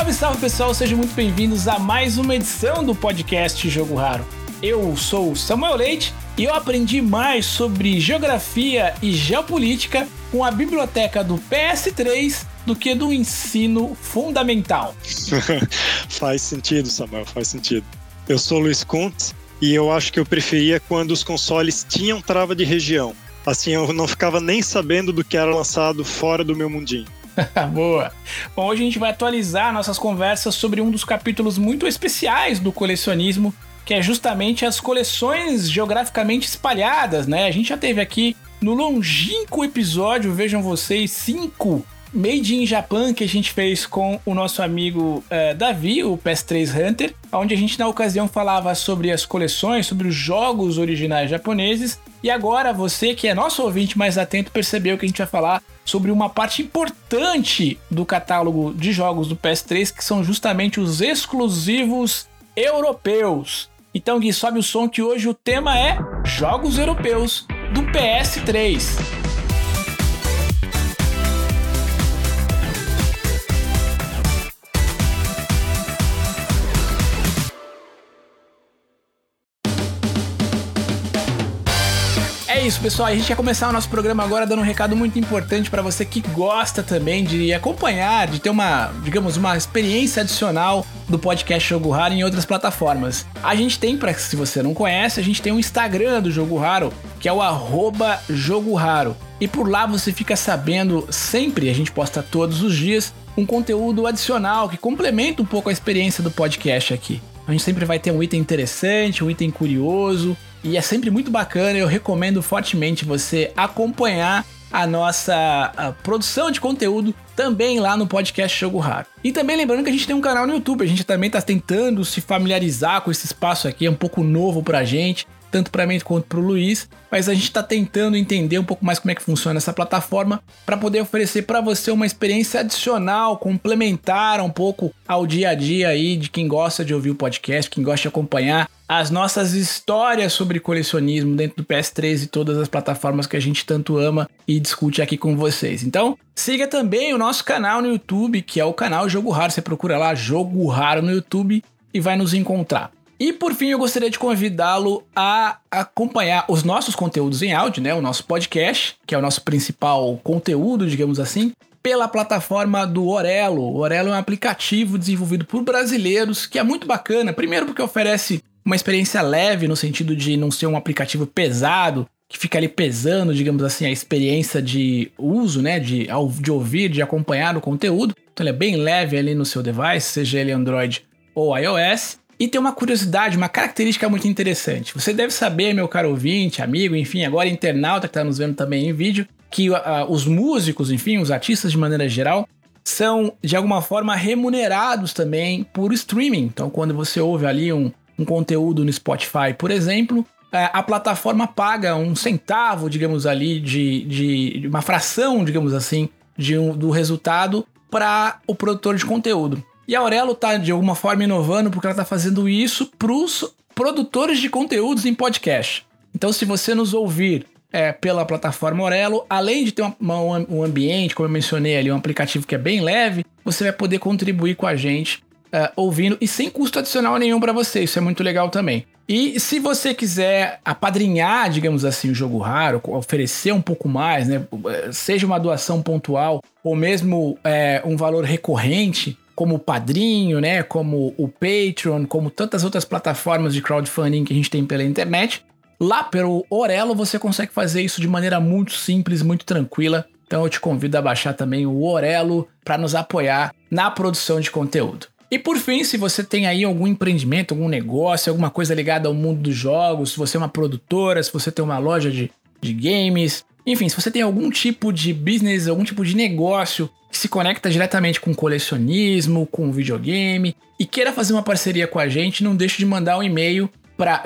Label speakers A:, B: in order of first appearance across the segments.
A: Salve, salve pessoal, sejam muito bem-vindos a mais uma edição do podcast Jogo Raro. Eu sou o Samuel Leite e eu aprendi mais sobre geografia e geopolítica com a biblioteca do PS3 do que do ensino fundamental.
B: Faz sentido, Samuel, faz sentido. Eu sou o Luiz Kuntz e eu acho que eu preferia quando os consoles tinham trava de região. Assim eu não ficava nem sabendo do que era lançado fora do meu mundinho.
A: Boa! Bom, hoje a gente vai atualizar nossas conversas sobre um dos capítulos muito especiais do colecionismo, que é justamente as coleções geograficamente espalhadas, né? A gente já teve aqui no longínquo episódio, vejam vocês, 5 Made in Japan que a gente fez com o nosso amigo Davi, o PS3 Hunter, onde a gente na ocasião falava sobre as coleções, sobre os jogos originais japoneses, e agora você que é nosso ouvinte mais atento percebeu que a gente vai falar sobre uma parte importante do catálogo de jogos do PS3, que são justamente os exclusivos europeus. Então Gui, sobe o som que hoje o tema é jogos europeus do PS3. É isso, pessoal, a gente quer começar o nosso programa agora dando um recado muito importante para você que gosta também de acompanhar, de ter uma experiência adicional do podcast Jogo Raro em outras plataformas. A gente tem, se você não conhece, a gente tem um Instagram do Jogo Raro, que é o @JogoRaro. E por lá você fica sabendo sempre, a gente posta todos os dias, um conteúdo adicional que complementa um pouco a experiência do podcast aqui. A gente sempre vai ter um item interessante, um item curioso, e é sempre muito bacana. Eu recomendo fortemente você acompanhar a nossa produção de conteúdo também lá no podcast Jogo Raro. E também lembrando que a gente tem um canal no YouTube, a gente também está tentando se familiarizar com esse espaço aqui, é um pouco novo pra gente, tanto para mim quanto para o Luiz, mas a gente está tentando entender um pouco mais como é que funciona essa plataforma para poder oferecer para você uma experiência adicional, complementar um pouco ao dia a dia aí de quem gosta de ouvir o podcast, quem gosta de acompanhar as nossas histórias sobre colecionismo dentro do PS3 e todas as plataformas que a gente tanto ama e discute aqui com vocês. Então, siga também o nosso canal no YouTube, que é o canal Jogo Raro. Você procura lá Jogo Raro no YouTube e vai nos encontrar. E por fim, eu gostaria de convidá-lo a acompanhar os nossos conteúdos em áudio, né? O nosso podcast, que é o nosso principal conteúdo, digamos assim, pela plataforma do Orelo. O Orelo é um aplicativo desenvolvido por brasileiros que é muito bacana. Primeiro porque oferece uma experiência leve, no sentido de não ser um aplicativo pesado, que fica ali pesando, digamos assim, a experiência de uso, né? De ouvir, de acompanhar o conteúdo. Então ele é bem leve ali no seu device, seja ele Android ou iOS. E tem uma curiosidade, uma característica muito interessante. Você deve saber, meu caro ouvinte, amigo, enfim, agora internauta que está nos vendo também em vídeo, que os músicos, enfim, os artistas de maneira geral, são de alguma forma remunerados também por streaming. Então, quando você ouve ali um conteúdo no Spotify, por exemplo, a plataforma paga um centavo, digamos ali, de uma fração, digamos assim, do resultado para o produtor de conteúdo. E a Orelo está, de alguma forma, inovando porque ela está fazendo isso para os produtores de conteúdos em podcast. Então, se você nos ouvir pela plataforma Orelo, além de ter um ambiente, como eu mencionei ali, um aplicativo que é bem leve, você vai poder contribuir com a gente ouvindo e sem custo adicional nenhum para você. Isso é muito legal também. E se você quiser apadrinhar, digamos assim, o Jogo Raro, oferecer um pouco mais, né, seja uma doação pontual ou mesmo um valor recorrente, como o Padrinho, né, como o Patreon, como tantas outras plataformas de crowdfunding que a gente tem pela internet, lá pelo Orelo você consegue fazer isso de maneira muito simples, muito tranquila. Então eu te convido a baixar também o Orelo para nos apoiar na produção de conteúdo. E por fim, se você tem aí algum empreendimento, algum negócio, alguma coisa ligada ao mundo dos jogos, se você é uma produtora, se você tem uma loja de games, enfim, se você tem algum tipo de business, algum tipo de negócio que se conecta diretamente com colecionismo, com videogame e queira fazer uma parceria com a gente, não deixe de mandar um e-mail para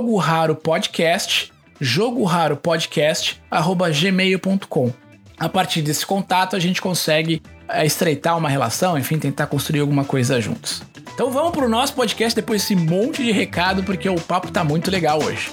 A: jogoraropodcast@gmail.com. A partir desse contato a gente consegue estreitar uma relação, enfim, tentar construir alguma coisa juntos. Então vamos pro nosso podcast depois desse monte de recado, porque o papo tá muito legal hoje.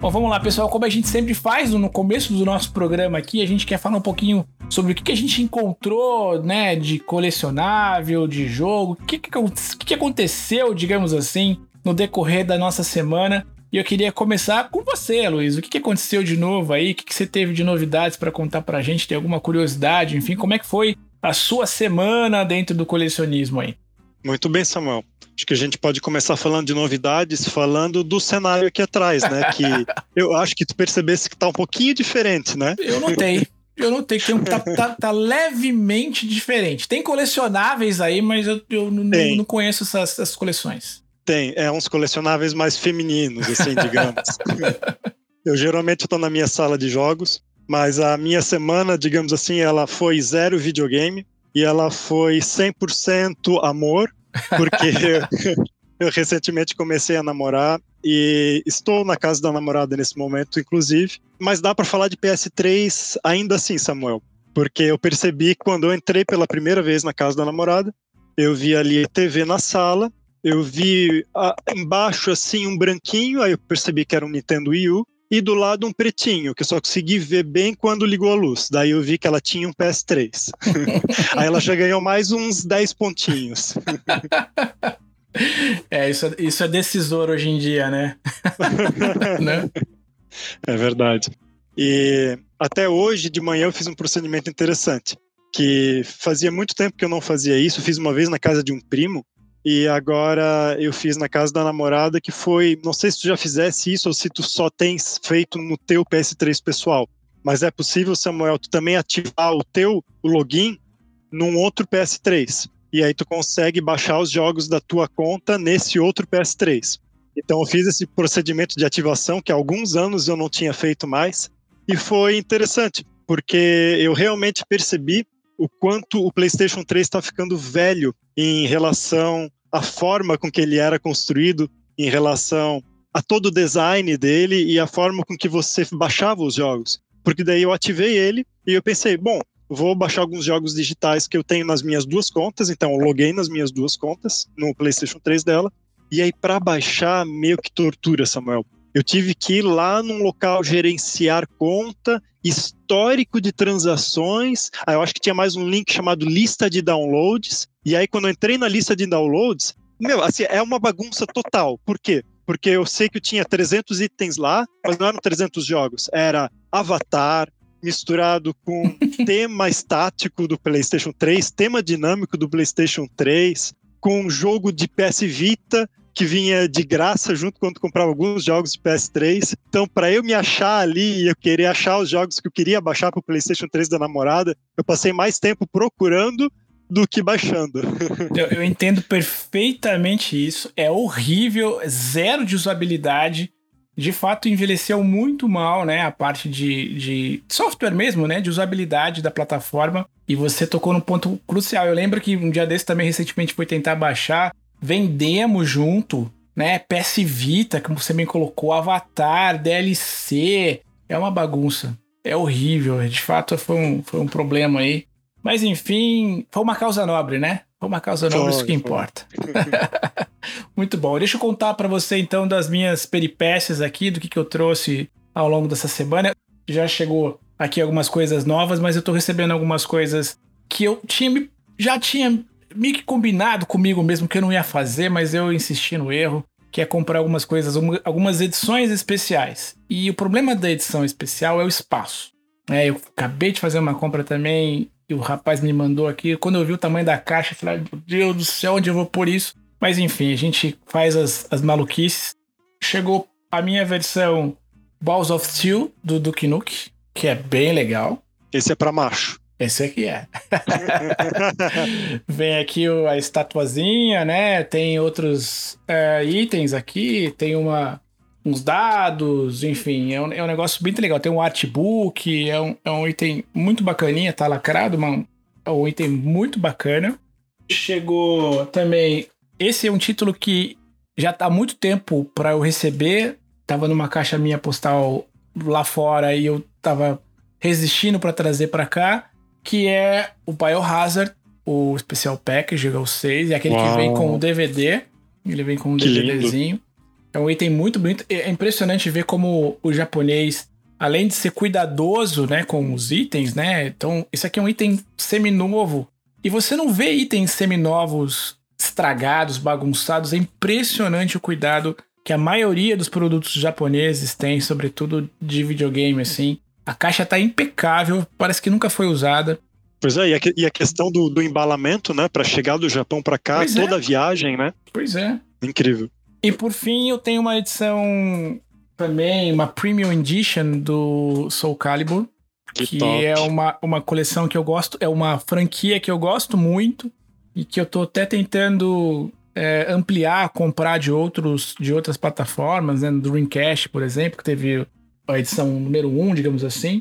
A: Bom, vamos lá, pessoal. Como a gente sempre faz no começo do nosso programa aqui, a gente quer falar um pouquinho sobre o que a gente encontrou, né, de colecionável, de jogo, o que aconteceu, digamos assim, no decorrer da nossa semana. E eu queria começar com você, Luiz. O que aconteceu de novo aí? O que você teve de novidades para contar pra gente? Tem alguma curiosidade? Enfim, como é que foi a sua semana dentro do colecionismo aí?
B: Muito bem, Samuel. Acho que a gente pode começar falando de novidades, falando do cenário aqui atrás, né? Que eu acho que tu percebesse que tá um pouquinho diferente, né?
A: Eu notei que tá levemente diferente. Tem colecionáveis aí, mas eu não conheço essas coleções.
B: Tem, uns colecionáveis mais femininos, assim, digamos. Eu geralmente estou na minha sala de jogos, mas a minha semana, digamos assim, ela foi 0 videogame e ela foi 100% amor, porque eu recentemente comecei a namorar e estou na casa da namorada nesse momento, inclusive. Mas dá para falar de PS3 ainda assim, Samuel, porque eu percebi quando eu entrei pela primeira vez na casa da namorada, eu vi ali TV na sala, eu vi embaixo assim um branquinho, aí eu percebi que era um Nintendo Wii U, e do lado um pretinho, que eu só consegui ver bem quando ligou a luz. Daí eu vi que ela tinha um PS3. Aí ela já ganhou mais uns 10 pontinhos.
A: Isso é decisor hoje em dia, né? Né?
B: É verdade. E até hoje de manhã eu fiz um procedimento interessante, que fazia muito tempo que eu não fazia isso, fiz uma vez na casa de um primo, e agora eu fiz na casa da namorada, que foi, não sei se tu já fizesse isso ou se tu só tens feito no teu PS3 pessoal, mas é possível, Samuel, tu também ativar o login num outro PS3, e aí tu consegue baixar os jogos da tua conta nesse outro PS3. Então eu fiz esse procedimento de ativação que há alguns anos eu não tinha feito mais, e foi interessante, porque eu realmente percebi o quanto o PlayStation 3 está ficando velho em relação à forma com que ele era construído, em relação a todo o design dele e a forma com que você baixava os jogos. Porque daí eu ativei ele e eu pensei, bom, vou baixar alguns jogos digitais que eu tenho nas minhas duas contas, então eu loguei nas minhas duas contas, no PlayStation 3 dela, e aí para baixar, meio que tortura, Samuel. Eu tive que ir lá num local gerenciar conta, histórico de transações. Eu acho que tinha mais um link chamado lista de downloads. E aí, quando eu entrei na lista de downloads, assim, é uma bagunça total. Por quê? Porque eu sei que eu tinha 300 itens lá, mas não eram 300 jogos. Era Avatar, misturado com tema estático do PlayStation 3, tema dinâmico do PlayStation 3, com jogo de PS Vita, que vinha de graça junto quando comprava alguns jogos de PS3. Então, para eu me achar ali e eu querer achar os jogos que eu queria baixar para o PlayStation 3 da namorada, eu passei mais tempo procurando do que baixando.
A: Eu entendo perfeitamente isso. É horrível, zero de usabilidade. De fato, envelheceu muito mal, né? A parte de software mesmo, né? De usabilidade da plataforma. E você tocou num ponto crucial. Eu lembro que um dia desse também, recentemente, fui tentar baixar. Vendemos junto, né? PS Vita, como você bem colocou, Avatar, DLC. É uma bagunça. É horrível. De fato, foi um problema aí. Mas, enfim, foi uma causa nobre, né? Foi uma causa nobre, isso que importa. Muito bom. Deixa eu contar pra você, então, das minhas peripécias aqui, do que eu trouxe ao longo dessa semana. Já chegou aqui algumas coisas novas, mas eu tô recebendo algumas coisas que eu já tinha meio que combinado comigo mesmo que eu não ia fazer, mas eu insisti no erro, que é comprar algumas coisas, algumas edições especiais. E o problema da edição especial é o espaço. Eu acabei de fazer uma compra também, e o rapaz me mandou aqui. Quando eu vi o tamanho da caixa, eu falei, meu Deus do céu, onde eu vou pôr isso? Mas enfim, a gente faz as maluquices. Chegou a minha versão Balls of Steel do Duke Nukem, que é bem legal.
B: Esse é pra macho.
A: Esse aqui é. Vem aqui a estatuazinha, né? Tem outros itens aqui. Tem uns dados, enfim. É um negócio bem legal. Tem um artbook. É um item muito bacaninha. Tá lacrado, é um item muito bacana. Chegou também... Esse é um título que já tá há muito tempo para eu receber. Tava numa caixa minha postal lá fora e eu tava resistindo para trazer para cá. Que é o Biohazard, o Special Package, o 6, é aquele que vem com o DVD. Ele vem com um DVDzinho. É um item muito bonito. É impressionante ver como o japonês, além de ser cuidadoso, né, com os itens, né? Então, isso aqui é um item seminovo. E você não vê itens seminovos estragados, bagunçados. É impressionante o cuidado que a maioria dos produtos japoneses tem, sobretudo de videogame, assim. A caixa tá impecável, parece que nunca foi usada.
B: Pois é, e a questão do embalamento, né? Pra chegar do Japão pra cá,
A: Pois
B: toda
A: é.
B: a viagem, né?
A: Pois é.
B: Incrível.
A: E por fim, eu tenho uma edição também, uma Premium Edition do Soul Calibur, que
B: top.
A: é uma coleção que eu gosto, é uma franquia que eu gosto muito e que eu tô até tentando ampliar, comprar de outras plataformas, né? Do Dreamcast, por exemplo, que teve a edição número 1, digamos assim.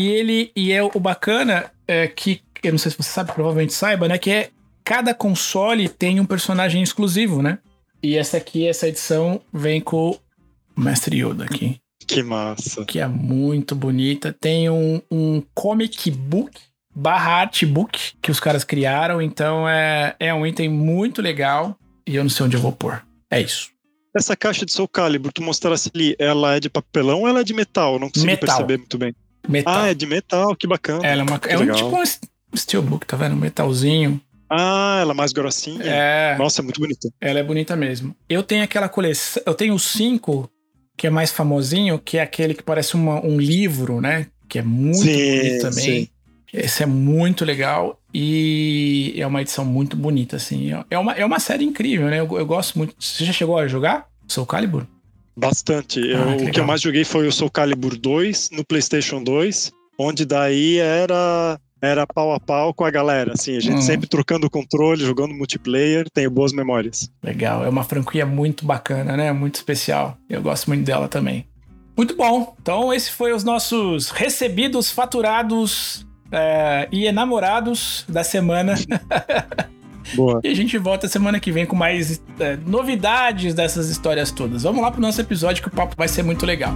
A: O bacana é que, eu não sei se você sabe, provavelmente saiba, né? Que é cada console tem um personagem exclusivo, né? E essa edição vem com o Mestre Yoda aqui.
B: Que massa.
A: Que é muito bonita. Tem um comic book / artbook que os caras criaram. Então é um item muito legal. E eu não sei onde eu vou pôr. É isso.
B: Essa caixa de Soul Calibur, tu mostrasse ali, ela é de papelão ou ela é de metal? Eu não consigo perceber muito bem.
A: Metal.
B: Ah, é de metal, que bacana.
A: Ela é tipo um steelbook, tá vendo? Um metalzinho.
B: Ah, ela é mais grossinha. Nossa, é muito bonita.
A: Ela é bonita mesmo. Eu tenho aquela coleção. Eu tenho o 5, que é mais famosinho, que é aquele que parece um livro, né? Que é muito bonito também. Sim. Esse é muito legal e é uma edição muito bonita, assim. É uma série incrível, né? Eu gosto muito. Você já chegou a jogar Soul Calibur?
B: Bastante. O que eu mais joguei foi o Soul Calibur 2 no PlayStation 2, onde daí era pau a pau com a galera, assim, a gente sempre trocando o controle, jogando multiplayer, tenho boas memórias.
A: Legal, é uma franquia muito bacana, né? Muito especial. Eu gosto muito dela também. Muito bom. Então, esse foi os nossos recebidos, faturados e enamorados da semana.
B: Boa.
A: E a gente volta semana que vem com mais novidades dessas histórias todas. Vamos lá pro nosso episódio que o papo vai ser muito legal.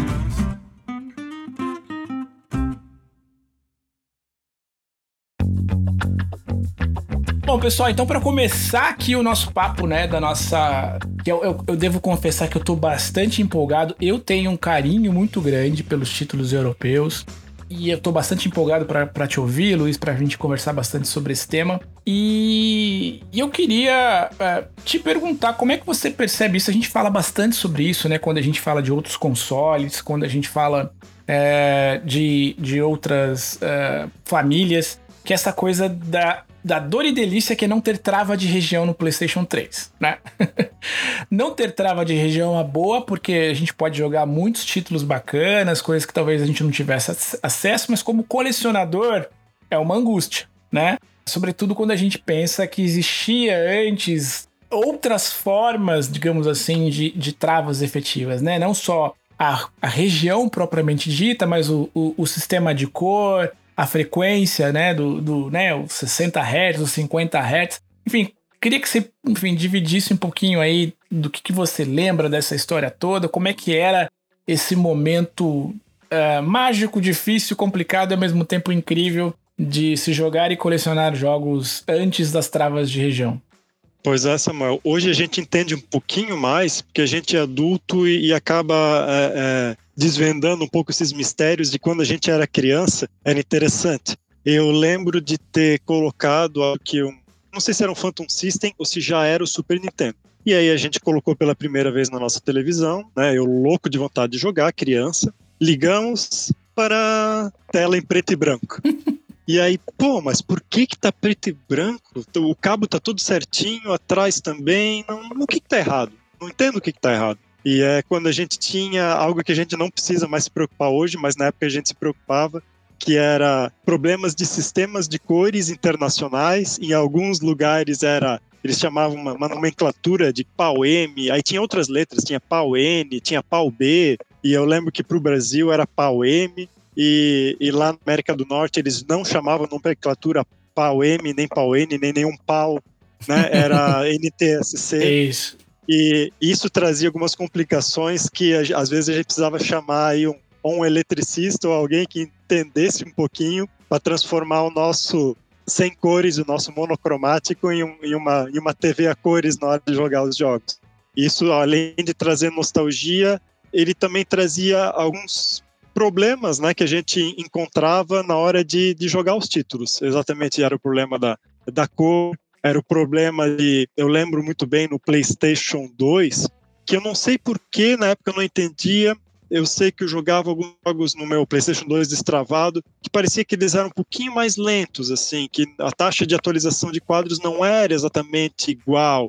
A: Bom, pessoal, então para começar aqui o nosso papo, né, da nossa... Eu devo confessar que eu tô bastante empolgado. Eu tenho um carinho muito grande pelos títulos europeus. E eu tô bastante empolgado pra te ouvir, Luiz, pra gente conversar bastante sobre esse tema. E eu queria te perguntar como é que você percebe isso. A gente fala bastante sobre isso, né? Quando a gente fala de outros consoles, quando a gente fala de outras famílias, que é essa coisa da dor e delícia que é não ter trava de região no PlayStation 3, né? Não ter trava de região é uma boa, porque a gente pode jogar muitos títulos bacanas, coisas que talvez a gente não tivesse acesso, mas como colecionador é uma angústia, né? Sobretudo quando a gente pensa que existia antes outras formas, digamos assim, de travas efetivas, né? Não só a região propriamente dita, mas o sistema de cor, a frequência, né, os 60 Hz, os 50 Hz. Enfim, queria que você, dividisse um pouquinho aí do que você lembra dessa história toda, como é que era esse momento mágico, difícil, complicado e ao mesmo tempo incrível de se jogar e colecionar jogos antes das travas de região.
B: Pois é, Samuel. Hoje a gente entende um pouquinho mais, porque a gente é adulto e acaba desvendando um pouco esses mistérios de quando a gente era criança. Era interessante. Eu lembro de ter colocado algo que não sei se era um Phantom System ou se já era o Super Nintendo. E aí a gente colocou pela primeira vez na nossa televisão, né? Eu louco de vontade de jogar, criança. Ligamos para tela em preto e branco. E aí, mas por que tá preto e branco? O cabo tá tudo certinho, atrás também. O que tá errado? Não entendo o que tá errado. E é quando a gente tinha algo que a gente não precisa mais se preocupar hoje, mas na época a gente se preocupava, que era problemas de sistemas de cores internacionais. Em alguns lugares eles chamavam uma nomenclatura de PAL-M, aí tinha outras letras, tinha PAL-N, tinha PAL-B, e eu lembro que pro Brasil era PAL-M. E lá na América do Norte eles não chamavam nomenclatura PAL-M, nem PAL-N, nem nenhum PAL, né? Era NTSC.
A: É isso.
B: E isso trazia algumas complicações que às vezes a gente precisava chamar aí um eletricista ou alguém que entendesse um pouquinho para transformar o nosso sem cores, o nosso monocromático em uma TV a cores na hora de jogar os jogos. Isso, além de trazer nostalgia, ele também trazia alguns problemas, né, que a gente encontrava na hora de jogar os títulos. Exatamente, era o problema da cor, era o problema eu lembro muito bem no PlayStation 2, que eu não sei porquê, na época eu não entendia. Eu sei que eu jogava alguns jogos no meu PlayStation 2 destravado, que parecia que eles eram um pouquinho mais lentos, assim, que a taxa de atualização de quadros não era exatamente igual.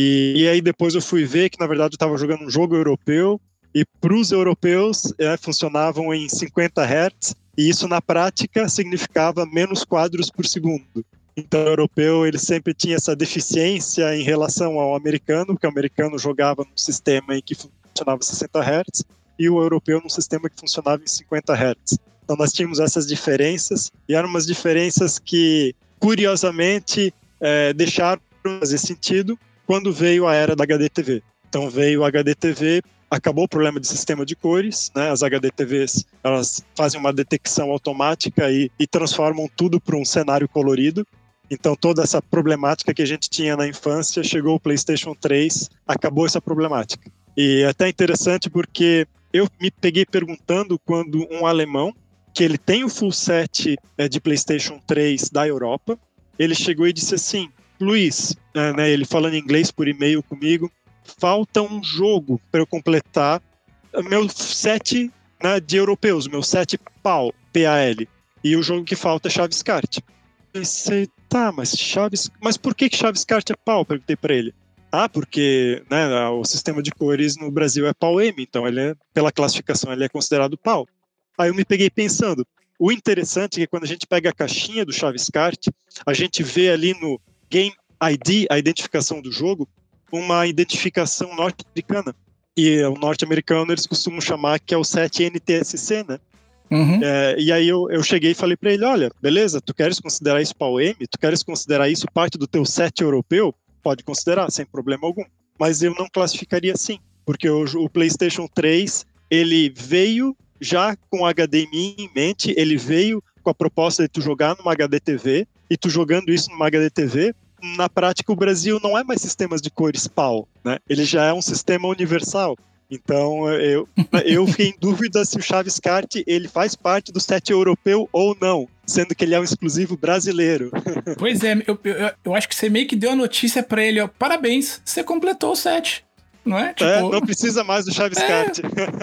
B: E aí depois eu fui ver que, na verdade, eu estava jogando um jogo europeu, e para os europeus funcionavam em 50 Hz, e isso na prática significava menos quadros por segundo. Então o europeu ele sempre tinha essa deficiência em relação ao americano, porque o americano jogava num sistema em que funcionava 60 Hz, e o europeu num sistema que funcionava em 50 Hz. Então nós tínhamos essas diferenças, e eram umas diferenças que, curiosamente, deixaram de fazer sentido quando veio a era da HDTV. Então veio o HDTV, acabou o problema de sistema de cores, né? As HDTVs elas fazem uma detecção automática e transformam tudo para um cenário colorido. Então toda essa problemática que a gente tinha na infância, chegou o PlayStation 3, acabou essa problemática. E é até interessante porque eu me peguei perguntando quando um alemão, que ele tem o full set de PlayStation 3 da Europa, ele chegou e disse assim: Luiz, né, ele falando inglês por e-mail comigo, falta um jogo para eu completar meu set, né, de europeus, meu set PAL, P-A-L, e o jogo que falta é Chaves Kart. Eu pensei, tá, mas por que Chaves Kart é PAL? Perguntei para ele. Ah, porque, né, o sistema de cores no Brasil é PAL-M, então pela classificação ele é considerado PAL. Aí eu me peguei pensando, o interessante é que quando a gente pega a caixinha do Chaves Kart, a gente vê ali no Game ID, a identificação do jogo, uma identificação norte-americana. E o norte-americano eles costumam chamar que é o 7NTSC, né?
A: Uhum.
B: E aí eu cheguei e falei para ele, olha, beleza, tu queres considerar isso PAL-M? Tu queres considerar isso parte do teu set europeu? Pode considerar, sem problema algum. Mas eu não classificaria assim, porque o PlayStation 3, ele veio já com HDMI em mente, ele veio com a proposta de tu jogar numa HDTV, e tu jogando isso numa HDTV, na prática o Brasil não é mais sistemas de cores PAL, né? Ele já é um sistema universal. Então eu fiquei em dúvida se o Chaves Kart ele faz parte do set europeu ou não, sendo que ele é um exclusivo brasileiro.
A: Pois é, eu acho que você meio que deu a notícia pra ele, ó, parabéns, você completou o set, não é? Tipo,
B: não precisa mais do Chaves Kart.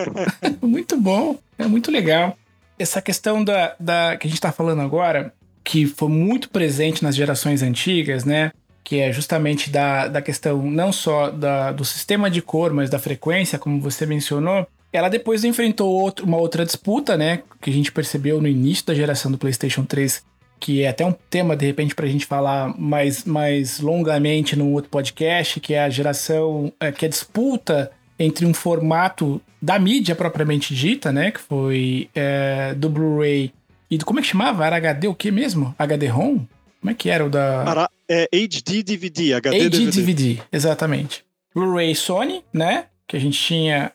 A: Muito bom, é muito legal. Essa questão que a gente tá falando agora, que foi muito presente nas gerações antigas, né? Que é justamente da questão não só do sistema de cor, mas da frequência, como você mencionou. Ela depois enfrentou uma outra disputa, né? Que a gente percebeu no início da geração do PlayStation 3, que é até um tema, de repente, pra gente falar mais longamente num outro podcast, que é a geração, que é a disputa entre um formato da mídia propriamente dita, né? Que foi do Blu-ray e do... Como é que chamava? Era HD o quê mesmo? HD-ROM? Como é que era o da...
B: HD DVD, HD
A: DVD, exatamente. Blu-ray Sony, né? Que a gente tinha,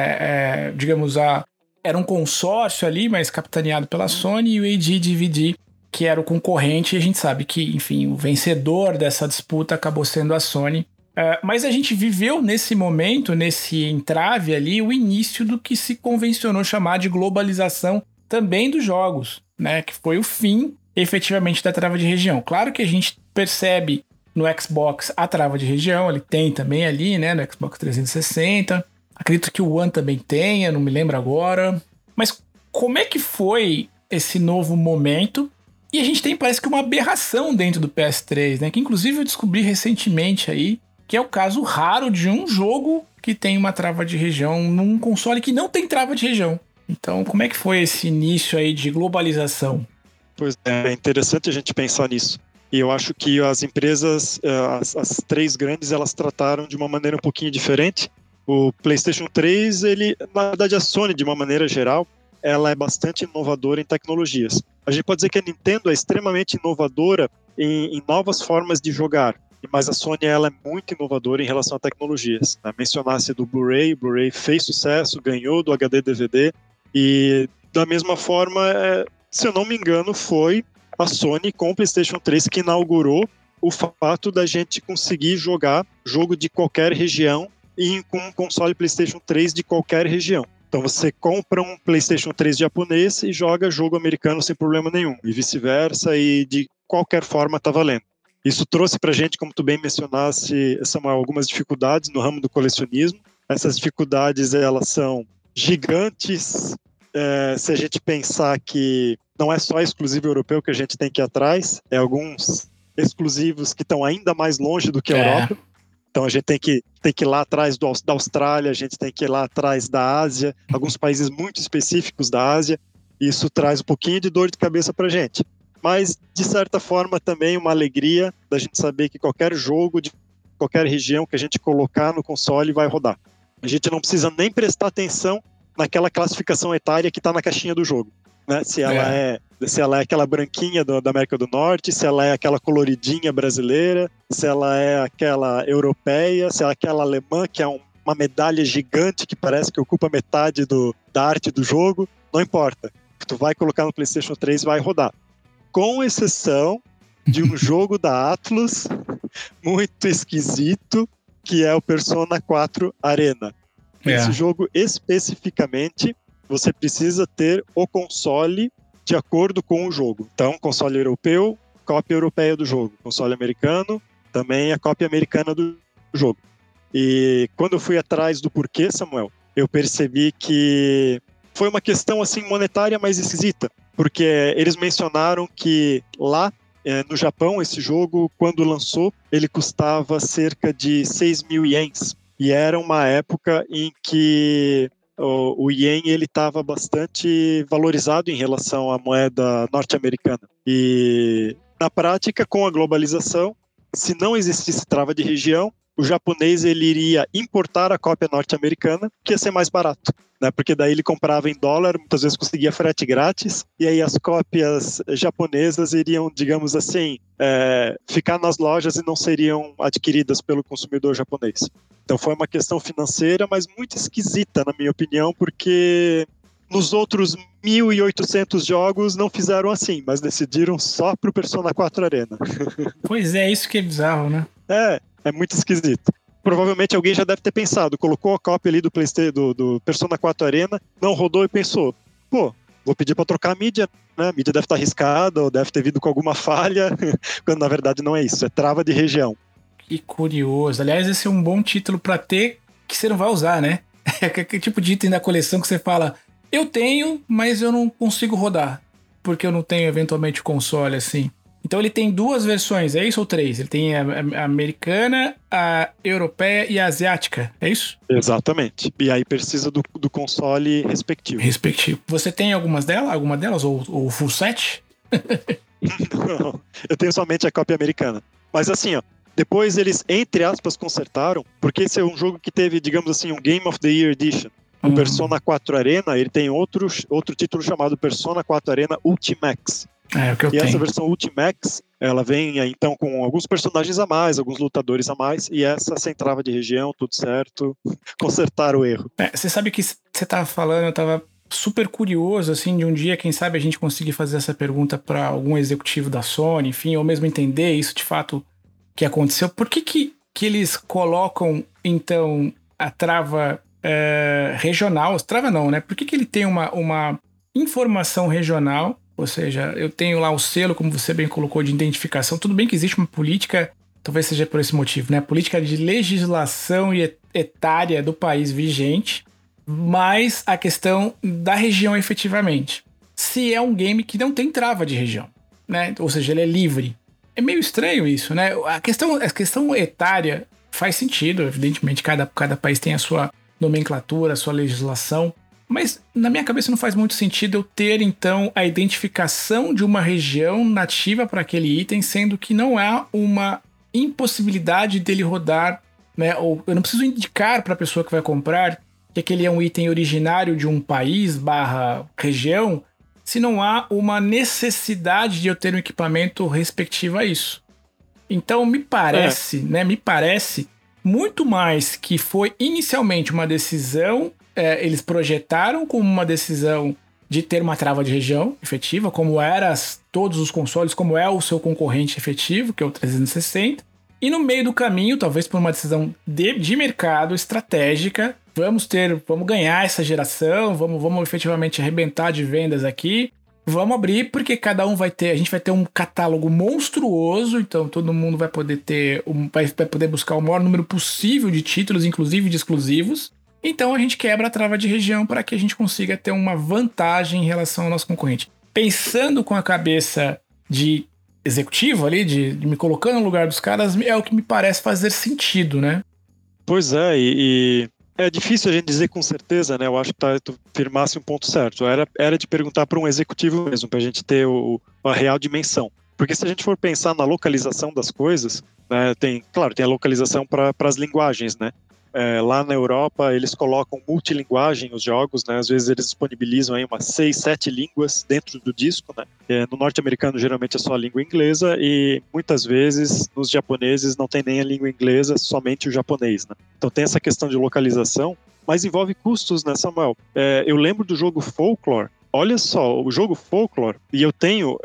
A: digamos, era um consórcio ali, mas capitaneado pela Sony, e o HD DVD, que era o concorrente, e a gente sabe que, enfim, o vencedor dessa disputa acabou sendo a Sony. Mas a gente viveu nesse momento, nesse entrave ali, o início do que se convencionou chamar de globalização também dos jogos, né? Que foi o fim, efetivamente, da trava de região. Claro que a gente percebe no Xbox a trava de região, ele tem também ali, né? No Xbox 360. Acredito que o One também tenha, não me lembro agora. Mas como é que foi esse novo momento? E a gente tem, parece que, uma aberração dentro do PS3, né? Que inclusive eu descobri recentemente aí, que é o caso raro de um jogo que tem uma trava de região num console que não tem trava de região. Então, como é que foi esse início aí de globalização?
B: Pois é interessante a gente pensar nisso. E eu acho que as empresas, as três grandes, elas trataram de uma maneira um pouquinho diferente. O PlayStation 3, na verdade a Sony, de uma maneira geral, ela é bastante inovadora em tecnologias. A gente pode dizer que a Nintendo é extremamente inovadora em novas formas de jogar, mas a Sony ela é muito inovadora em relação a tecnologias. Mencionasse do Blu-ray, o Blu-ray fez sucesso, ganhou do HD DVD, e da mesma forma, se eu não me engano, foi a Sony com o PlayStation 3 que inaugurou o fato da gente conseguir jogar jogo de qualquer região com um console PlayStation 3 de qualquer região. Então você compra um PlayStation 3 japonês e joga jogo americano sem problema nenhum, e vice-versa, e de qualquer forma tá valendo. Isso trouxe pra gente, como tu bem mencionaste, Samuel, algumas dificuldades no ramo do colecionismo. Essas dificuldades, elas são gigantes, se a gente pensar que não é só exclusivo europeu que a gente tem que ir atrás, é alguns exclusivos que estão ainda mais longe do que a Europa. Então a gente tem que ir lá atrás da Austrália, a gente tem que ir lá atrás da Ásia, alguns países muito específicos da Ásia. Isso traz um pouquinho de dor de cabeça pra gente. Mas, de certa forma, também uma alegria da gente saber que qualquer jogo de qualquer região que a gente colocar no console vai rodar. A gente não precisa nem prestar atenção naquela classificação etária que está na caixinha do jogo, né? Se ela é aquela branquinha da América do Norte, se ela é aquela coloridinha brasileira, se ela é aquela europeia, se ela é aquela alemã, que é uma medalha gigante que parece que ocupa metade da arte do jogo, não importa. Tu vai colocar no PlayStation 3 vai rodar. Com exceção de um jogo da Atlus muito esquisito, que é o Persona 4 Arena. Esse jogo, especificamente, você precisa ter o console de acordo com o jogo. Então, console europeu, cópia europeia do jogo. Console americano, também a cópia americana do jogo. E quando eu fui atrás do porquê, Samuel, eu percebi que foi uma questão assim monetária mais esquisita. Porque eles mencionaram que lá no Japão, esse jogo, quando lançou, ele custava cerca de 6.000 ienes. E era uma época em que o ien estava bastante valorizado em relação à moeda norte-americana. E, na prática, com a globalização, se não existisse trava de região, o japonês ele iria importar a cópia norte-americana, que ia ser mais barato, né? Porque daí ele comprava em dólar, muitas vezes conseguia frete grátis, e aí as cópias japonesas iriam, digamos assim, ficar nas lojas e não seriam adquiridas pelo consumidor japonês. Então foi uma questão financeira, mas muito esquisita, na minha opinião, porque nos outros 1.800 jogos não fizeram assim, mas decidiram só pro Persona 4 Arena.
A: Pois é, isso que é bizarro, né?
B: É muito esquisito. Provavelmente alguém já deve ter pensado, colocou a cópia ali do PlayStation, do Persona 4 Arena, não rodou e pensou, pô, vou pedir para trocar a mídia, né? A mídia deve estar arriscada ou deve ter vindo com alguma falha, quando na verdade não é isso, é trava de região.
A: Que curioso. Aliás, esse é um bom título para ter que você não vai usar, né? É que tipo de item da coleção que você fala, eu tenho, mas eu não consigo rodar, porque eu não tenho eventualmente o console assim. Então ele tem duas versões, é isso ou três? Ele tem a americana, a europeia e a asiática, é isso?
B: Exatamente. E aí precisa do console respectivo.
A: Você tem alguma delas ou o full set?
B: Não, eu tenho somente a cópia americana. Mas assim, ó, depois eles, entre aspas, consertaram, porque esse é um jogo que teve, digamos assim, um Game of the Year Edition. O Persona 4 Arena, ele tem outro título chamado Persona 4 Arena Ultimax.
A: É o que eu tenho.
B: Essa versão Ultimax, ela vem então com alguns personagens a mais, alguns lutadores a mais, e essa sem trava de região, tudo certo, consertar o erro.
A: Você sabe que você tava falando, eu tava super curioso, assim, de um dia, quem sabe a gente conseguir fazer essa pergunta para algum executivo da Sony, enfim, ou mesmo entender isso de fato que aconteceu. Por que eles colocam, então, a trava regional? Trava não, né? Por que ele tem uma informação regional? Ou seja, eu tenho lá o selo, como você bem colocou, de identificação. Tudo bem que existe uma política, talvez seja por esse motivo, né? Política de legislação e etária do país vigente, mas a questão da região efetivamente. Se é um game que não tem trava de região, né? Ou seja, ele é livre. É meio estranho isso, né? A questão etária faz sentido, evidentemente, cada país tem a sua nomenclatura, a sua legislação, mas na minha cabeça não faz muito sentido eu ter, então, a identificação de uma região nativa para aquele item, sendo que não há uma impossibilidade dele rodar, né? Ou eu não preciso indicar para a pessoa que vai comprar que aquele é um item originário de um país / região, se não há uma necessidade de eu ter um equipamento respectivo a isso. Então me parece muito mais que foi inicialmente uma decisão, eles projetaram como uma decisão de ter uma trava de região efetiva, como era todos os consoles, como é o seu concorrente efetivo, que é o 360, E no meio do caminho, talvez por uma decisão de mercado estratégica, vamos ganhar essa geração, vamos efetivamente arrebentar de vendas aqui. Vamos abrir, porque a gente vai ter um catálogo monstruoso, então todo mundo vai poder vai poder buscar o maior número possível de títulos, inclusive de exclusivos. Então a gente quebra a trava de região para que a gente consiga ter uma vantagem em relação ao nosso concorrente. Pensando com a cabeça de executivo ali, de me colocando no lugar dos caras, é o que me parece fazer sentido, né?
B: Pois é, e é difícil a gente dizer com certeza, né? Eu acho que tu firmasse um ponto certo. Era de perguntar para um executivo mesmo, para a gente ter a real dimensão. Porque se a gente for pensar na localização das coisas, né, tem a localização para as linguagens, né? Lá na Europa, eles colocam multilinguagem os jogos, né? Às vezes eles disponibilizam aí umas 6, 7 línguas dentro do disco, né? No norte-americano, geralmente é só a língua inglesa e muitas vezes nos japoneses não tem nem a língua inglesa, somente o japonês, né? Então tem essa questão de localização, mas envolve custos, né, Samuel? Eu lembro do jogo Folklore. Olha só, o jogo Folklore, e eu tenho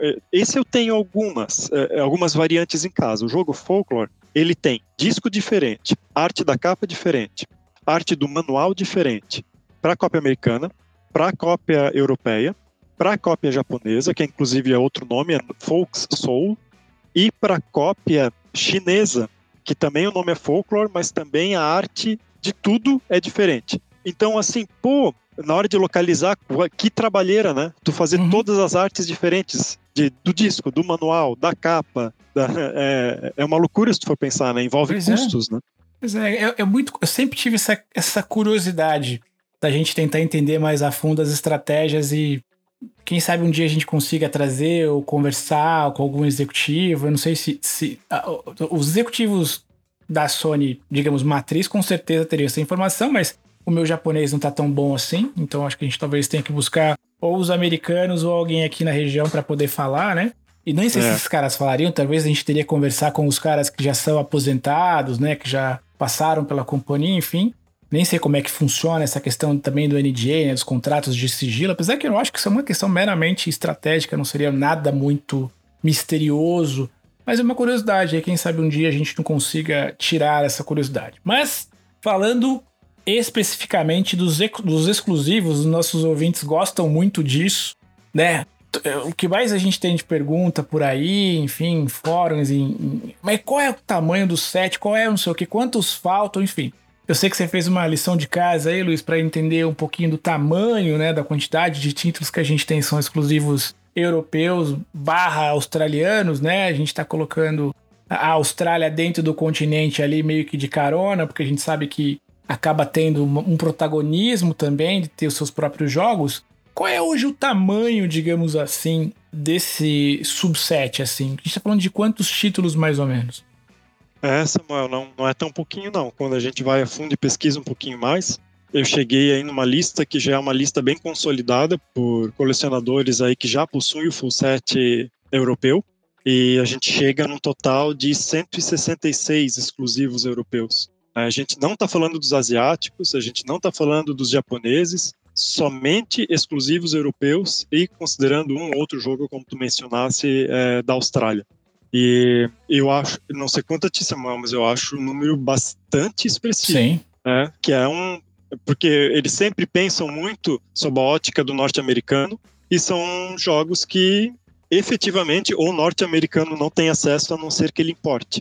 B: algumas variantes em casa. O jogo Folklore, ele tem disco diferente, arte da capa diferente, arte do manual diferente, para a cópia americana, para a cópia europeia, para a cópia japonesa, que inclusive é outro nome, é Folks Soul, e para a cópia chinesa, que também o nome é Folklore, mas também a arte de tudo é diferente. Então, assim, na hora de localizar, que trabalheira, né? Tu fazer todas as artes diferentes do disco, do manual, da capa. É uma loucura se tu for pensar, né? Envolve custos, né?
A: Pois é, eu sempre tive essa curiosidade da gente tentar entender mais a fundo as estratégias e quem sabe um dia a gente consiga trazer ou conversar com algum executivo. Eu não sei se os executivos da Sony, digamos, matriz, com certeza teriam essa informação, mas o meu japonês não tá tão bom assim, então acho que a gente talvez tenha que buscar ou os americanos ou alguém aqui na região para poder falar, né? E nem sei se esses caras falariam, talvez a gente teria que conversar com os caras que já são aposentados, né? Que já passaram pela companhia, enfim. Nem sei como é que funciona essa questão também do NDA, né? Dos contratos de sigilo, apesar que eu acho que isso é uma questão meramente estratégica, não seria nada muito misterioso, mas é uma curiosidade, aí quem sabe um dia a gente não consiga tirar essa curiosidade. Mas, falando especificamente dos exclusivos, os nossos ouvintes gostam muito disso, né? O que mais a gente tem de pergunta por aí, enfim, em fóruns, mas qual é o tamanho do set, qual é não sei o que, quantos faltam, enfim. Eu sei que você fez uma lição de casa aí, Luiz, para entender um pouquinho do tamanho, né, da quantidade de títulos que a gente tem, são exclusivos europeus / australianos, né? A gente tá colocando a Austrália dentro do continente ali meio que de carona, porque a gente sabe que acaba tendo um protagonismo também de ter os seus próprios jogos. Qual é hoje o tamanho, digamos assim, desse subset, assim? A gente tá falando de quantos títulos, mais ou menos?
B: Samuel, não é tão pouquinho, não. Quando a gente vai a fundo e pesquisa um pouquinho mais, eu cheguei aí numa lista que já é uma lista bem consolidada por colecionadores aí que já possuem o full set europeu, e a gente chega num total de 166 exclusivos europeus. A gente não está falando dos asiáticos, a gente não está falando dos japoneses, somente exclusivos europeus e considerando um ou outro jogo, como tu mencionasse, da Austrália. E eu acho, não sei quanto a ti, Samuel, mas eu acho um número bastante expressivo.
A: Sim.
B: Que é porque eles sempre pensam muito sob a ótica do norte-americano e são jogos que efetivamente o norte-americano não tem acesso a não ser que ele importe.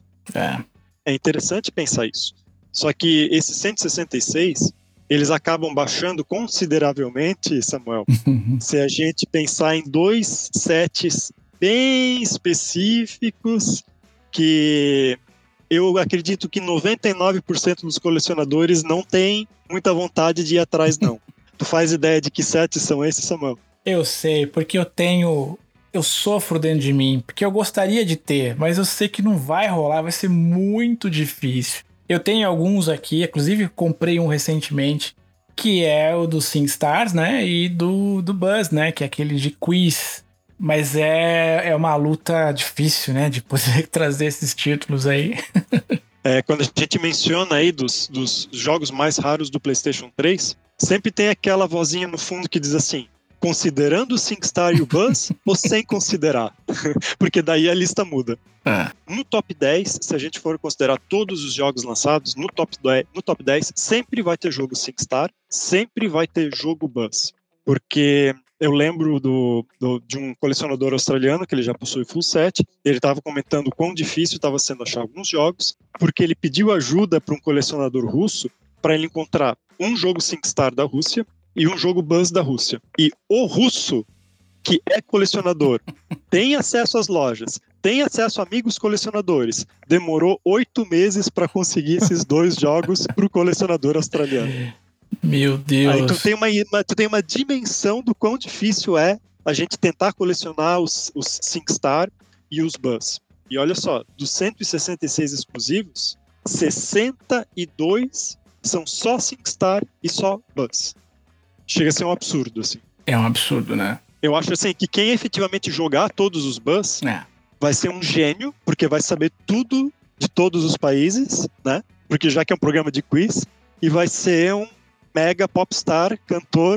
B: É interessante pensar isso. Só que esses 166, eles acabam baixando consideravelmente, Samuel, se a gente pensar em 2 sets bem específicos que eu acredito que 99% dos colecionadores não tem muita vontade de ir atrás, não. Tu faz ideia de que sets são esses, Samuel?
A: Eu sei, porque eu sofro dentro de mim, porque eu gostaria de ter, mas eu sei que não vai rolar, vai ser muito difícil. Eu tenho alguns aqui, inclusive comprei um recentemente, que é o do SingStars, né, e do Buzz, né, que é aquele de quiz. Mas é uma luta difícil, né, de poder trazer esses títulos aí.
B: Quando a gente menciona aí dos jogos mais raros do PlayStation 3, sempre tem aquela vozinha no fundo que diz assim, considerando o SingStar e o Buzz ou sem considerar? Porque daí a lista muda. No top 10, se a gente for considerar todos os jogos lançados, no top 10 sempre vai ter jogo SingStar, sempre vai ter jogo Buzz. Porque eu lembro de um colecionador australiano, que ele já possui full set, ele estava comentando quão difícil estava sendo achar alguns jogos, porque ele pediu ajuda para um colecionador russo para ele encontrar um jogo SingStar da Rússia e um jogo Buzz da Rússia. E o russo, que é colecionador, tem acesso às lojas, tem acesso a amigos colecionadores, demorou 8 meses para conseguir esses 2 jogos para o colecionador australiano.
A: Meu Deus.
B: Aí tu tem uma dimensão do quão difícil é a gente tentar colecionar os SingStar e os Buzz. E olha só, dos 166 exclusivos, 62 são só SingStar e só Buzz. Chega a ser um absurdo, assim.
A: É um absurdo, né?
B: Eu acho, assim, que quem efetivamente jogar todos os Buzz vai ser um gênio, porque vai saber tudo de todos os países, né? Porque já que é um programa de quiz, e vai ser um mega popstar, cantor,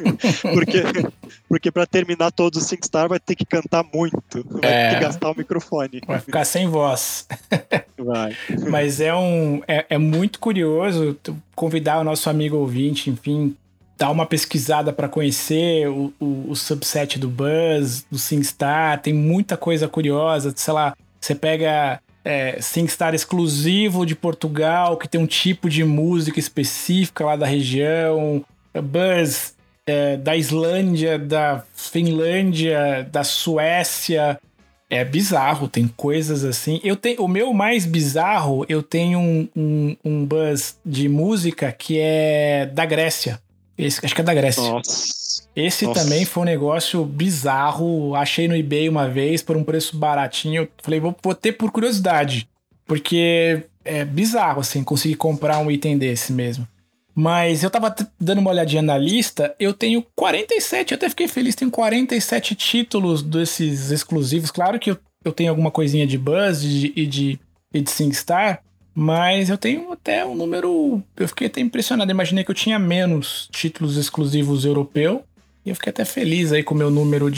B: porque para terminar todos os SingStar vai ter que cantar muito, vai ter que gastar o microfone.
A: Vai ficar sem voz.
B: Vai.
A: Mas é muito curioso convidar o nosso amigo ouvinte, enfim, dar uma pesquisada para conhecer o subset do Buzz, do SingStar, tem muita coisa curiosa, sei lá, você pega SingStar exclusivo de Portugal, que tem um tipo de música específica lá da região, Buzz da Islândia, da Finlândia, da Suécia. É bizarro, tem coisas assim. O meu mais bizarro, eu tenho um Buzz de música que é da Grécia. Acho que é da Grécia. Esse também foi um negócio bizarro. Achei no eBay uma vez por um preço baratinho. Falei, vou ter por curiosidade. Porque é bizarro, assim, conseguir comprar um item desse mesmo. Mas eu tava dando uma olhadinha na lista. Eu tenho 47, eu até fiquei feliz. Tenho 47 títulos desses exclusivos. Claro que eu tenho alguma coisinha de Buzz e de SingStar. Mas eu tenho até um número... Eu fiquei até impressionado. Imaginei que eu tinha menos títulos exclusivos europeu. E eu fiquei até feliz aí com o meu número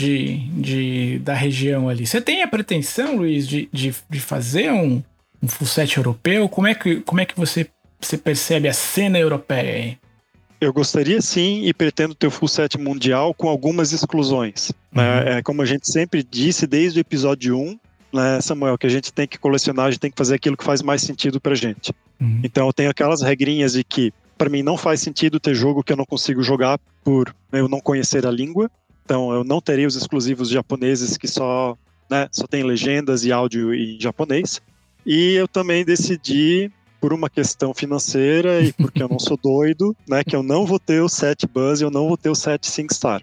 A: da região ali. Você tem a pretensão, Luiz, de fazer um full set europeu? Como é que você percebe a cena europeia aí?
B: Eu gostaria sim e pretendo ter o full set mundial com algumas exclusões. Como a gente sempre disse desde o episódio 1, né, Samuel, que a gente tem que colecionar, a gente tem que fazer aquilo que faz mais sentido pra gente. Então eu tenho aquelas regrinhas de que pra mim não faz sentido ter jogo que eu não consigo jogar por eu não conhecer a língua. Então eu não terei os exclusivos japoneses que só tem legendas e áudio em japonês. E eu também decidi, por uma questão financeira e porque eu não sou doido, né, que eu não vou ter o set Buzz e eu não vou ter o set SingStar.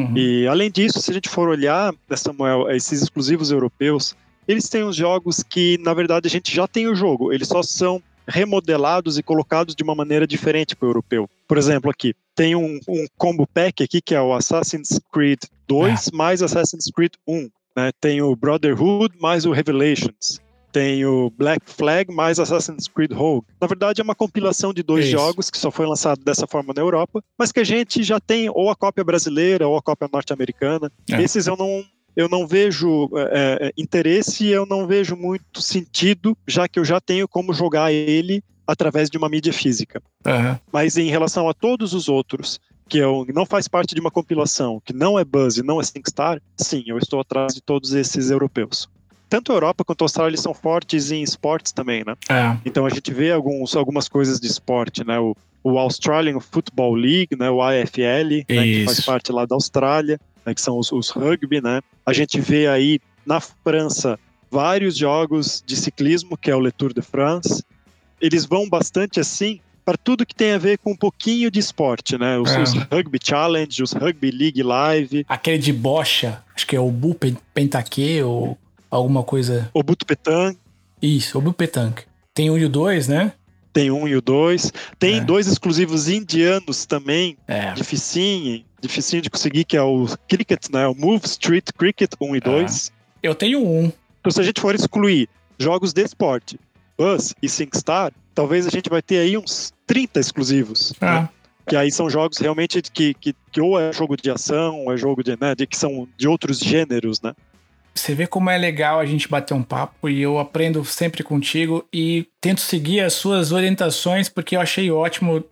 B: E além disso, se a gente for olhar, Samuel, esses exclusivos europeus, eles têm uns jogos que, na verdade, a gente já tem o jogo. Eles só são remodelados e colocados de uma maneira diferente para o europeu. Por exemplo, aqui, tem um combo pack aqui, que é o Assassin's Creed 2 mais Assassin's Creed 1. Né? Tem o Brotherhood mais o Revelations. Tem o Black Flag mais Assassin's Creed Rogue. Na verdade, é uma compilação de 2 jogos que só foi lançado dessa forma na Europa, mas que a gente já tem ou a cópia brasileira ou a cópia norte-americana. Esses eu não vejo interesse e eu não vejo muito sentido, já que eu já tenho como jogar ele através de uma mídia física. Mas em relação a todos os outros, que não faz parte de uma compilação, que não é Buzz e não é SingStar, sim, eu estou atrás de todos esses europeus. Tanto a Europa quanto a Austrália são fortes em esportes também, né? Então a gente vê algumas coisas de esporte, né? O Australian Football League, né? O AFL, né? Que faz parte lá da Austrália, né? Que são os rugby, né? A gente vê aí na França vários jogos de ciclismo, que é o Le Tour de France. Eles vão bastante assim para tudo que tem a ver com um pouquinho de esporte, né? Os Rugby Challenge, os Rugby League Live.
A: Aquele de bocha, acho que é o Bu Pentaque ou alguma coisa.
B: O Buto Petanque.
A: Isso, o Buto Petanque. Tem 1 e o 2, né?
B: Tem 1 e o 2. Tem 2 exclusivos indianos também. Dificinho de conseguir, que é o Cricket, né? O Move Street Cricket 1 e 2.
A: Eu tenho 1.
B: Então, se a gente for excluir jogos de esporte, Buzz e SingStar, talvez a gente vai ter aí uns 30 exclusivos. Né? Que aí são jogos realmente que ou é jogo de ação, ou é jogo que são de outros gêneros, né?
A: Você vê como é legal a gente bater um papo e eu aprendo sempre contigo e tento seguir as suas orientações porque eu achei ótimo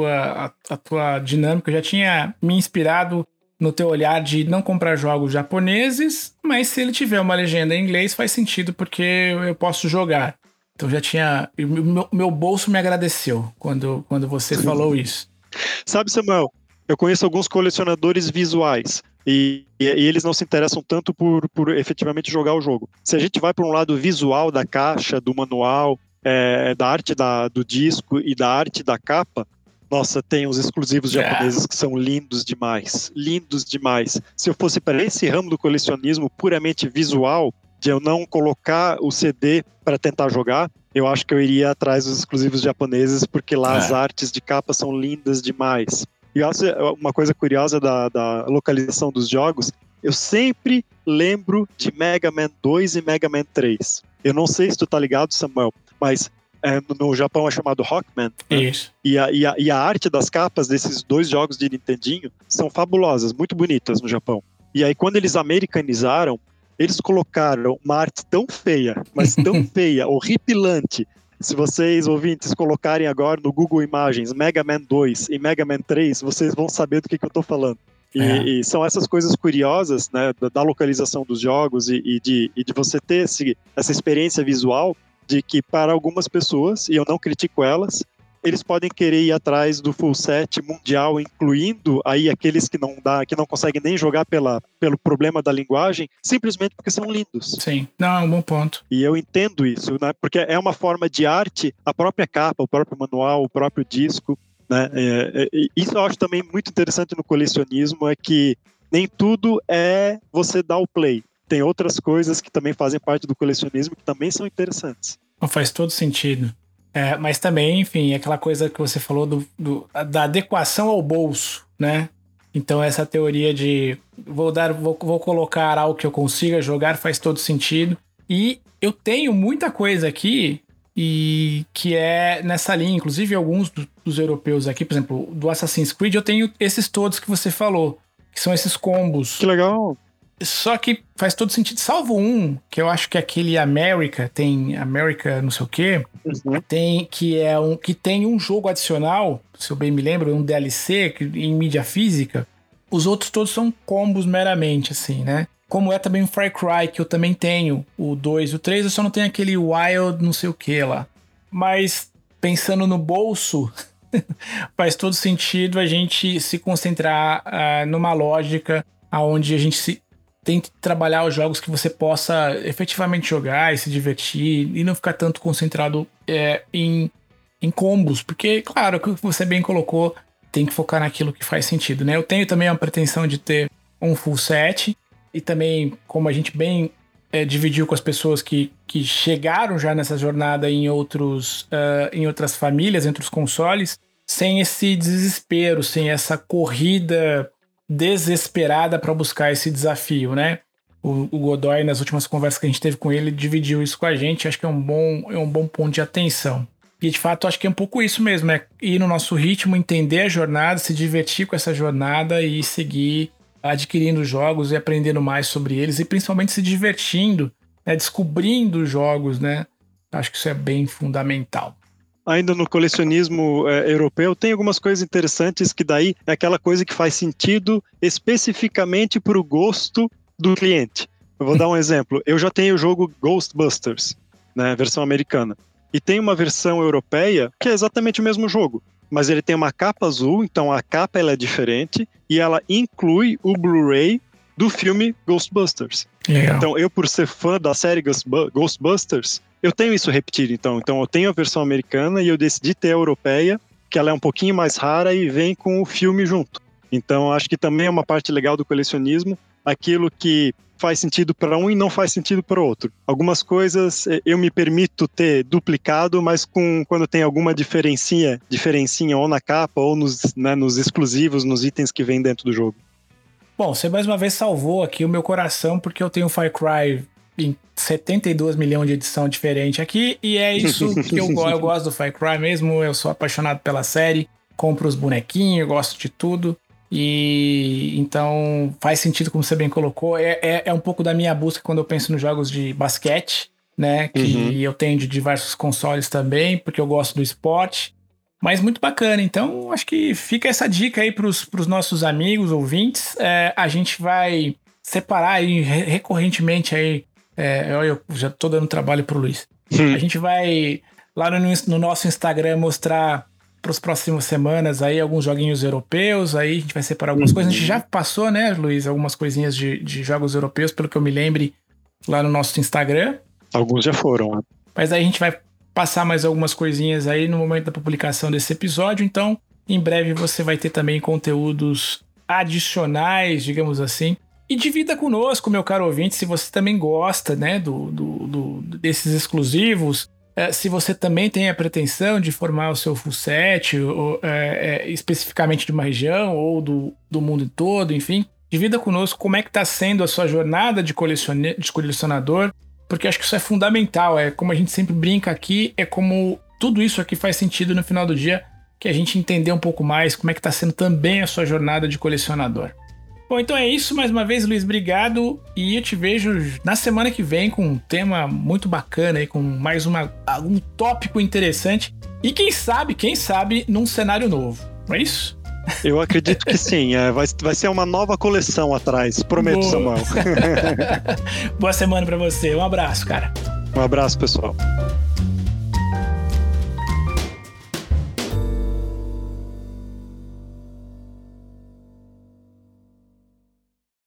A: a tua dinâmica. Eu já tinha me inspirado no teu olhar de não comprar jogos japoneses, mas se ele tiver uma legenda em inglês faz sentido porque eu posso jogar. Então já tinha... Meu bolso me agradeceu quando você falou isso.
B: Sabe, Samuel, eu conheço alguns colecionadores visuais e eles não se interessam tanto por efetivamente jogar o jogo. Se a gente vai para um lado visual da caixa, do manual, da arte do disco e da arte da capa, nossa, tem os exclusivos japoneses que são lindos demais. Lindos demais. Se eu fosse para esse ramo do colecionismo puramente visual, de eu não colocar o CD para tentar jogar, eu acho que eu iria atrás dos exclusivos japoneses, porque lá as artes de capa são lindas demais. E uma coisa curiosa da localização dos jogos, eu sempre lembro de Mega Man 2 e Mega Man 3. Eu não sei se tu tá ligado, Samuel, mas no Japão é chamado Rockman. Né?
A: Isso.
B: E a arte das capas desses dois jogos de Nintendinho são fabulosas, muito bonitas no Japão. E aí quando eles americanizaram, eles colocaram uma arte tão feia, mas tão feia, horripilante. Se vocês, ouvintes, colocarem agora no Google Imagens Mega Man 2 e Mega Man 3, vocês vão saber do que eu tô falando. E são essas coisas curiosas, né, da localização dos jogos e de você ter essa experiência visual de que para algumas pessoas, e eu não critico elas, eles podem querer ir atrás do full set mundial, incluindo aí aqueles que não conseguem nem jogar pelo problema da linguagem, simplesmente porque são lindos.
A: Sim, não, é um bom ponto.
B: E eu entendo isso, né? Porque é uma forma de arte, a própria capa, o próprio manual, o próprio disco, né? Isso eu acho também muito interessante no colecionismo, é que nem tudo é você dar o play. Tem outras coisas que também fazem parte do colecionismo que também são interessantes.
A: Não faz todo sentido. Mas também, enfim, aquela coisa que você falou da adequação ao bolso, né? Então essa teoria de vou colocar algo que eu consiga jogar faz todo sentido. E eu tenho muita coisa aqui e que é nessa linha, inclusive alguns dos europeus aqui, por exemplo, do Assassin's Creed, eu tenho esses todos que você falou, que são esses combos.
B: Que legal!
A: Só que faz todo sentido, salvo um, que eu acho que é aquele tem America não sei o quê, que tem um jogo adicional, se eu bem me lembro, um DLC em mídia física. Os outros todos são combos meramente, assim, né? Como é também o Far Cry, que eu também tenho, o 2 e o 3, eu só não tenho aquele Wild não sei o que lá. Mas, pensando no bolso, faz todo sentido a gente se concentrar numa lógica onde a gente tente trabalhar os jogos que você possa efetivamente jogar e se divertir e não ficar tanto concentrado em combos, porque, claro, o que você bem colocou, tem que focar naquilo que faz sentido, né? Eu tenho também a pretensão de ter um full set e também, como a gente bem dividiu com as pessoas que chegaram já nessa jornada em outras famílias, entre os consoles, sem esse desespero, sem essa corrida desesperada para buscar esse desafio, né? O Godoy, nas últimas conversas que a gente teve com ele, dividiu isso com a gente. Acho que é um bom ponto de atenção. E de fato, acho que é um pouco isso mesmo, é ir no nosso ritmo, entender a jornada, se divertir com essa jornada e seguir adquirindo jogos e aprendendo mais sobre eles e principalmente se divertindo, né? Descobrindo jogos, né? Acho que isso é bem fundamental.
B: Ainda no colecionismo europeu, tem algumas coisas interessantes que daí é aquela coisa que faz sentido especificamente para o gosto do cliente. Eu vou dar um exemplo. Eu já tenho o jogo Ghostbusters, né, versão americana. E tem uma versão europeia que é exatamente o mesmo jogo. Mas ele tem uma capa azul, então a capa ela é diferente e ela inclui o Blu-ray do filme Ghostbusters.
A: Legal.
B: Então eu, por ser fã da série Ghostbusters, eu tenho isso repetido, então eu tenho a versão americana e eu decidi ter a europeia, que ela é um pouquinho mais rara e vem com o filme junto. Então acho que também é uma parte legal do colecionismo, aquilo que faz sentido para um e não faz sentido para o outro. Algumas coisas eu me permito ter duplicado, mas quando tem alguma diferencinha ou na capa ou nos exclusivos, nos itens que vem dentro do jogo.
A: Bom, você mais uma vez salvou aqui o meu coração, porque eu tenho Far Cry em 72 milhões de edição diferente aqui, e é isso que eu gosto do Far Cry mesmo, eu sou apaixonado pela série, compro os bonequinhos, eu gosto de tudo. E então faz sentido, como você bem colocou. É um pouco da minha busca quando eu penso nos jogos de basquete, né? Que eu tenho de diversos consoles também, porque eu gosto do esporte. Mas muito bacana. Então, acho que fica essa dica aí pros nossos amigos, ouvintes. A gente vai separar aí recorrentemente aí. Eu já tô dando trabalho pro Luiz. A gente vai lá no nosso Instagram mostrar para as próximas semanas aí alguns joguinhos europeus, aí a gente vai separar algumas coisas. A gente já passou, né, Luiz, algumas coisinhas de jogos europeus, pelo que eu me lembre, lá no nosso Instagram.
B: Alguns já foram.
A: Mas aí a gente vai passar mais algumas coisinhas aí no momento da publicação desse episódio, então em breve você vai ter também conteúdos adicionais, digamos assim. E divida conosco, meu caro ouvinte, se você também gosta, né, desses exclusivos. Se você também tem a pretensão de formar o seu full set, especificamente de uma região ou do mundo todo, enfim, divida conosco como é que está sendo a sua jornada de colecionador, porque acho que isso é fundamental, como a gente sempre brinca aqui, como tudo isso aqui faz sentido no final do dia, que a gente entender um pouco mais como é que está sendo também a sua jornada de colecionador. Bom, então é isso. Mais uma vez, Luiz, obrigado. E eu te vejo na semana que vem com um tema muito bacana aí, com mais algum tópico interessante. E quem sabe, num cenário novo. Não é isso?
B: Eu acredito que sim. Vai ser uma nova coleção atrás. Prometo, Samuel.
A: Boa semana pra você. Um abraço, cara.
B: Um abraço, pessoal.